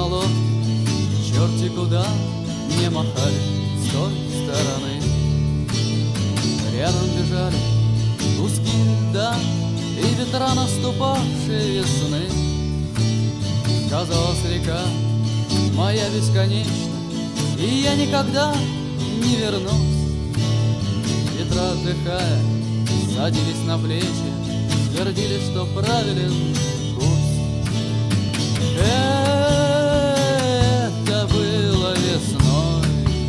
на лодке, черти куда мне махали с той стороны. Рядом бежали куски льда и ветра наступавшей весны. Казалось, река моя бесконечна, и я никогда не вернусь. Ветра, отдыхая, садились на плечи, твердили, что правилен курс. Это было весной.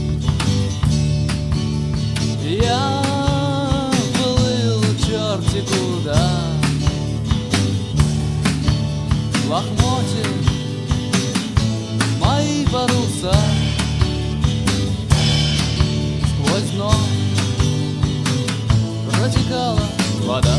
Я плыл черти куда. Лохмотья мои паруса сквозь дно протекала вода.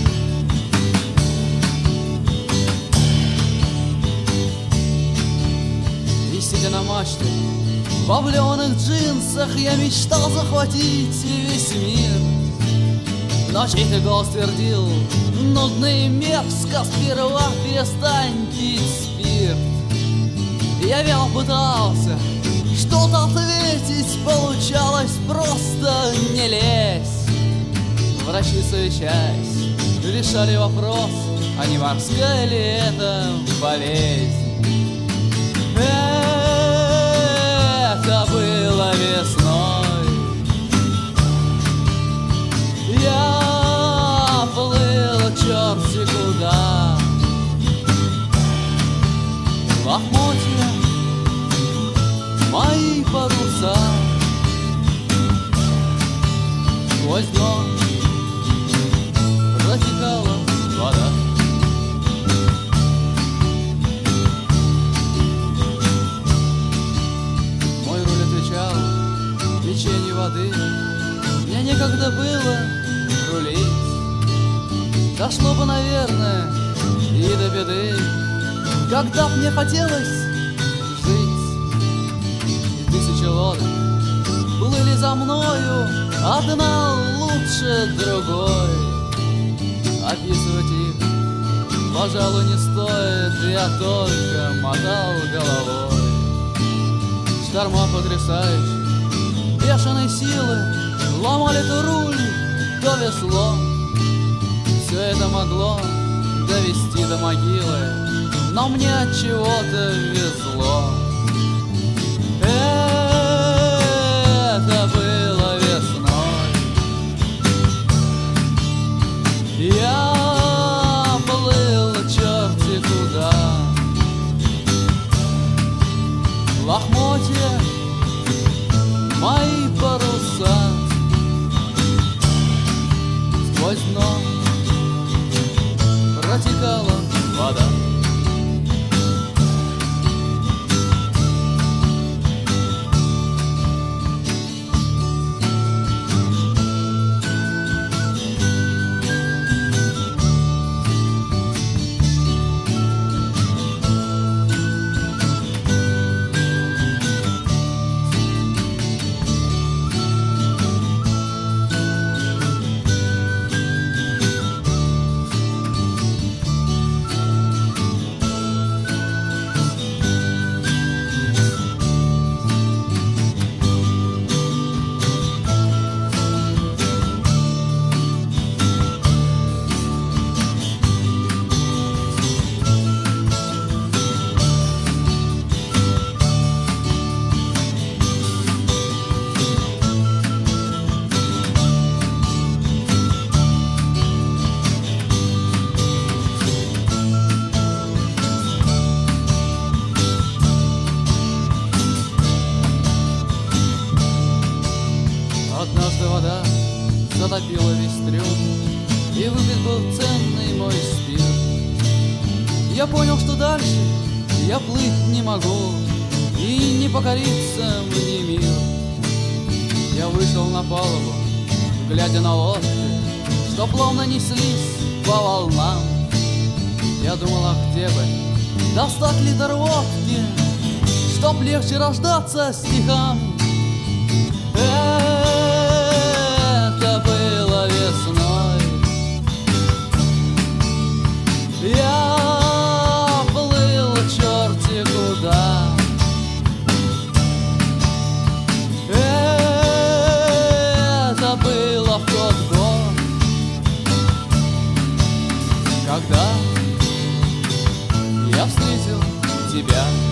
И сидя на мачте в облёных джинсах, я мечтал захватить весь мир. Но чей-то голос твердил: нудно и мерзко, сперва перестань пить спирт. Я вяло пытался что-то ответить, получалось просто не лезь. Врачи, совещаясь, решали вопрос, а не морская ли это болезнь. Это было весной. Я плыл черти куда. Лохмотья мои паруса сквозь дно протекала вода. Мой руль отвечал течению воды. Мне некогда было рулить. Дошло бы, наверное, и до беды, когда б мне хотелось жить. И тысячи лодок плыли за мною, одна лучше другой. Описывать их, пожалуй, не стоит, я только мотал головой. Шторма потрясающие, бешеной силы ломали то руль, то весло. Все это могло довести до могилы, но мне от чего-то везло. Это было весной. Я плыл черти куда. Лохмотья мои паруса сквозь дно протекала вода. Однажды вода затопила весь трюм, и выпит был ценный мой спирт. Я понял, что дальше я плыть не могу, и не покориться мне мир. Я вышел на палубу, глядя на лодки, что плавно неслись по волнам. Я думал, а где бы достать литр водки, чтоб легче рождаться стихам. Это было весной. Я плыл черти куда. я встретил тебя.